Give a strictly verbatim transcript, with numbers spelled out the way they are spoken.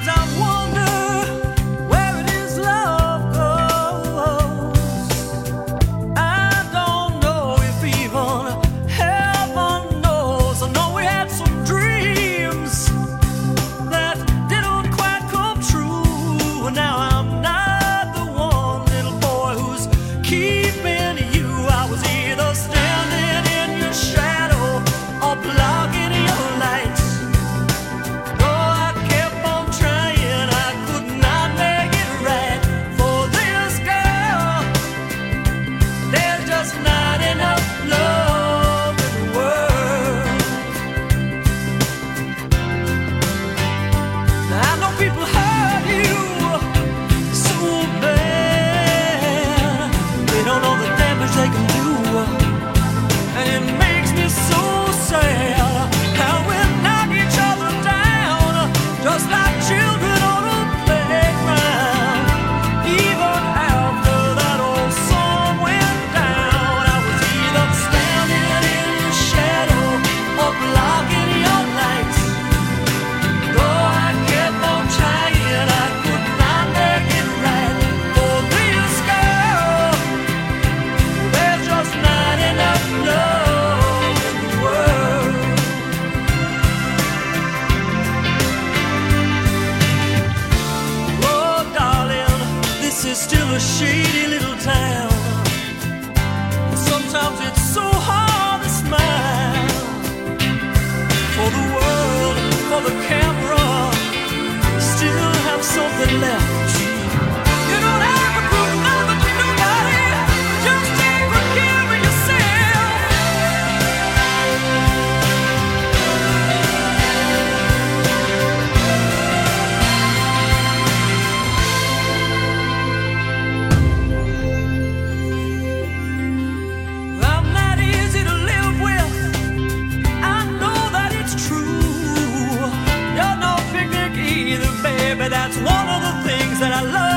a shady little town. Sometimes it's so hard to smile. For the world, for the camera, still have something left. You don't have to prove nothing to nobody. Just take good care of yourself. I'm not easy to live with. I know that it's true. You're no picnic either, baby. That's one of the things that I love.